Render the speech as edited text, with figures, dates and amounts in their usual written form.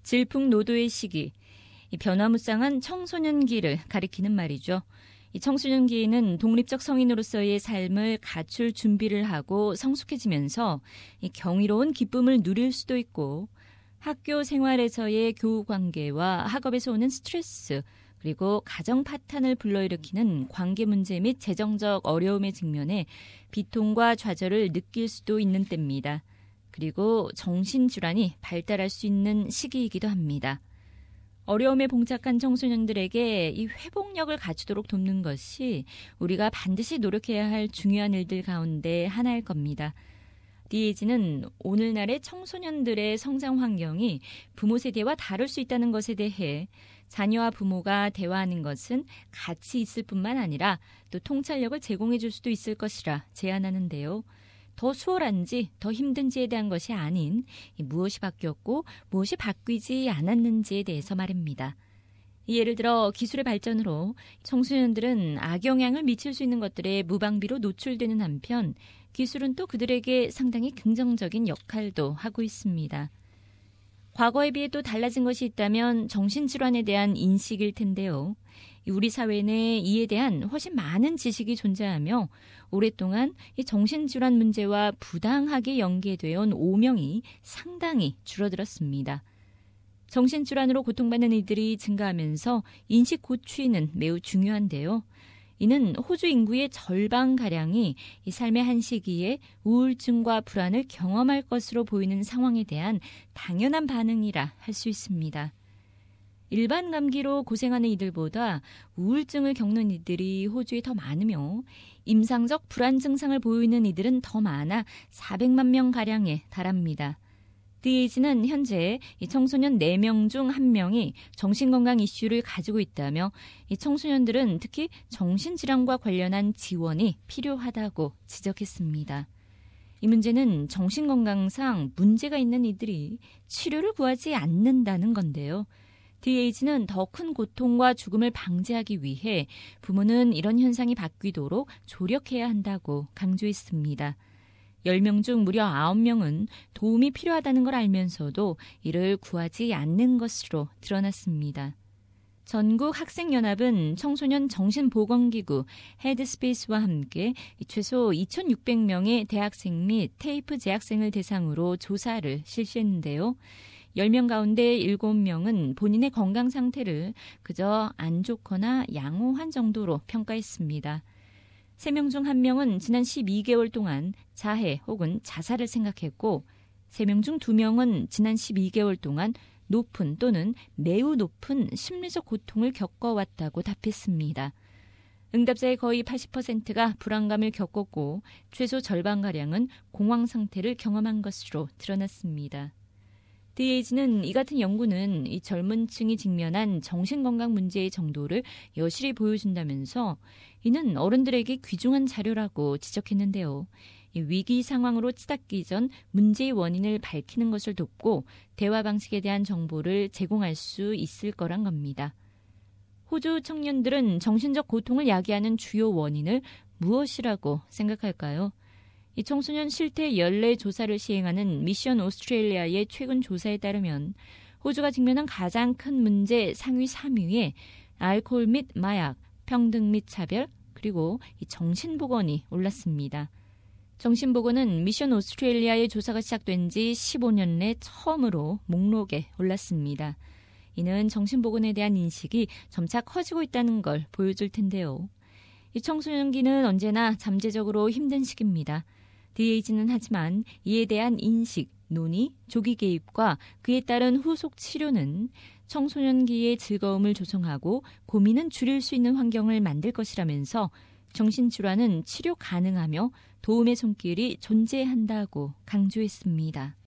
질풍노도의 시기, 이 변화무쌍한 청소년기를 가리키는 말이죠. 이 청소년기에는 독립적 성인으로서의 삶을 갖출 준비를 하고 성숙해지면서 이 경이로운 기쁨을 누릴 수도 있고 학교 생활에서의 교우 관계와 학업에서 오는 스트레스 그리고 가정 파탄을 불러일으키는 관계 문제 및 재정적 어려움에 직면해 비통과 좌절을 느낄 수도 있는 때입니다. 그리고 정신질환이 발달할 수 있는 시기이기도 합니다. 어려움에 봉착한 청소년들에게 이 회복력을 갖추도록 돕는 것이 우리가 반드시 노력해야 할 중요한 일들 가운데 하나일 겁니다. 디에이지는 오늘날의 청소년들의 성장 환경이 부모 세대와 다를 수 있다는 것에 대해 자녀와 부모가 대화하는 것은 같이 있을 뿐만 아니라 또 통찰력을 제공해 줄 수도 있을 것이라 제안하는데요. 더 수월한지 더 힘든지에 대한 것이 아닌 무엇이 바뀌었고 무엇이 바뀌지 않았는지에 대해서 말입니다. 예를 들어 기술의 발전으로 청소년들은 악영향을 미칠 수 있는 것들에 무방비로 노출되는 한편 기술은 또 그들에게 상당히 긍정적인 역할도 하고 있습니다. 과거에 비해 또 달라진 것이 있다면 정신질환에 대한 인식일 텐데요. 우리 사회는 이에 대한 훨씬 많은 지식이 존재하며 오랫동안 이 정신질환 문제와 부당하게 연계되어 온 오명이 상당히 줄어들었습니다. 정신질환으로 고통받는 이들이 증가하면서 인식 고취는 매우 중요한데요. 이는 호주 인구의 절반가량이 이 삶의 한 시기에 우울증과 불안을 경험할 것으로 보이는 상황에 대한 당연한 반응이라 할 수 있습니다. 일반 감기로 고생하는 이들보다 우울증을 겪는 이들이 호주에 더 많으며 임상적 불안 증상을 보이는 이들은 더 많아 400만 명가량에 달합니다. 디에이지는 현재 이 청소년 4명 중 1명이 정신건강 이슈를 가지고 있다며 이 청소년들은 특히 정신질환과 관련한 지원이 필요하다고 지적했습니다. 이 문제는 정신건강상 문제가 있는 이들이 치료를 구하지 않는다는 건데요. 디에이지는 더 큰 고통과 죽음을 방지하기 위해 부모는 이런 현상이 바뀌도록 조력해야 한다고 강조했습니다. 10명 중 무려 9명은 도움이 필요하다는 걸 알면서도 이를 구하지 않는 것으로 드러났습니다. 전국 학생연합은 청소년 정신보건기구 헤드스페이스와 함께 최소 2,600명의 대학생 및 테이프 재학생을 대상으로 조사를 실시했는데요. 10명 가운데 7명은 본인의 건강 상태를 그저 안 좋거나 양호한 정도로 평가했습니다. 3명 중 1명은 지난 12개월 동안 자해 혹은 자살을 생각했고 3명 중 2명은 지난 12개월 동안 높은 또는 매우 높은 심리적 고통을 겪어왔다고 답했습니다. 응답자의 거의 80%가 불안감을 겪었고 최소 절반가량은 공황 상태를 경험한 것으로 드러났습니다. 디에이지는 이 같은 연구는 이 젊은 층이 직면한 정신건강 문제의 정도를 여실히 보여준다면서 이는 어른들에게 귀중한 자료라고 지적했는데요. 이 위기 상황으로 치닫기 전 문제의 원인을 밝히는 것을 돕고 대화 방식에 대한 정보를 제공할 수 있을 거란 겁니다. 호주 청년들은 정신적 고통을 야기하는 주요 원인을 무엇이라고 생각할까요? 이 청소년 실태 연례 조사를 시행하는 미션 오스트레일리아의 최근 조사에 따르면 호주가 직면한 가장 큰 문제 상위 3위에 알코올 및 마약, 평등 및 차별, 그리고 이 정신보건이 올랐습니다. 정신보건은 미션 오스트레일리아의 조사가 시작된 지 15년 내 처음으로 목록에 올랐습니다. 이는 정신보건에 대한 인식이 점차 커지고 있다는 걸 보여줄 텐데요. 이 청소년기는 언제나 잠재적으로 힘든 시기입니다. 디에이지는 하지만 이에 대한 인식, 논의, 조기 개입과 그에 따른 후속 치료는 청소년기의 즐거움을 조성하고 고민은 줄일 수 있는 환경을 만들 것이라면서 정신질환은 치료 가능하며 도움의 손길이 존재한다고 강조했습니다.